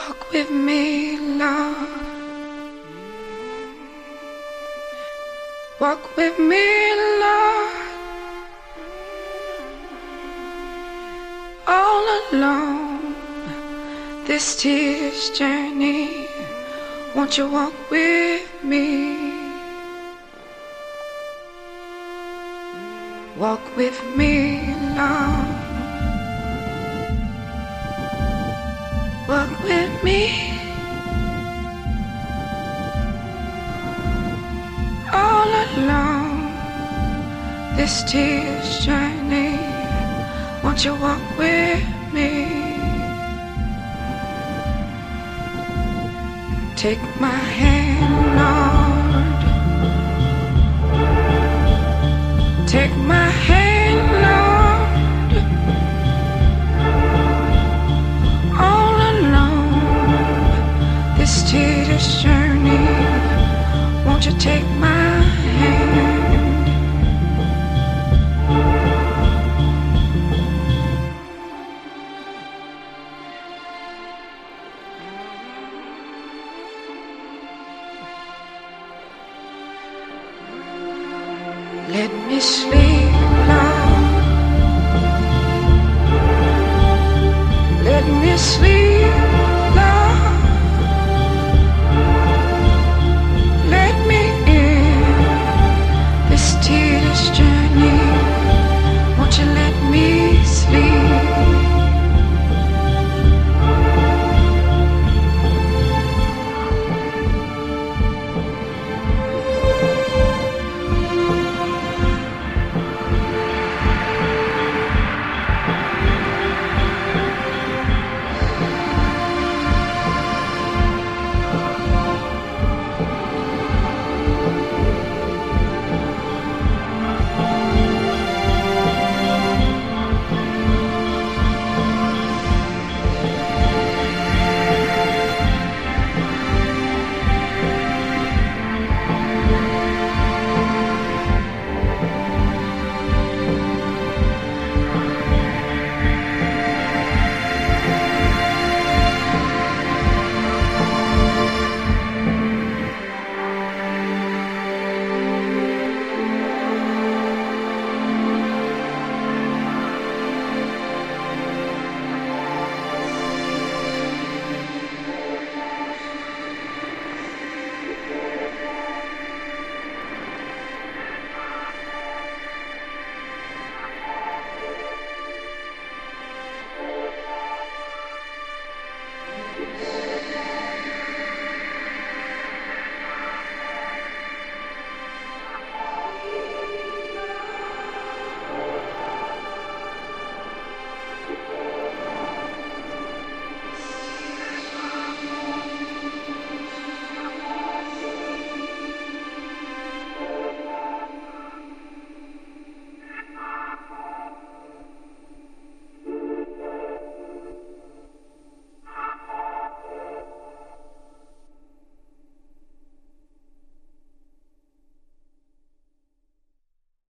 Walk with me, Lord. Walk with me, Lord. All alone this tear's journey, won't you walk with me? Walk with me, Lord. Walk with me. All alone this tear's journey, won't you walk with me? Take my hand, Lord. Take my hand, Lord. All alone this tear's journey, won't you take my hand? Let me sleep, Lord. Let me sleep.